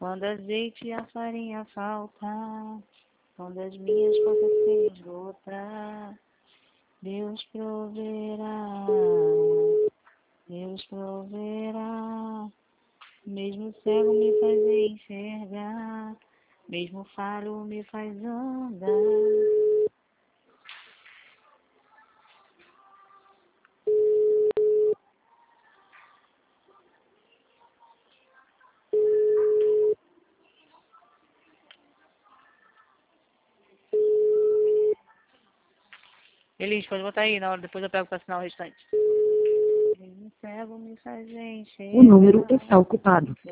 Quando azeite e a farinha faltar, quando as minhas contas se esgotar, Deus proverá, Deus proverá. Mesmo cego me faz enxergar, mesmo faro me faz andar. Elis, pode botar aí na hora, depois eu pego para assinar o restante. Mesmo cego me faz enxergar. O número está ocupado.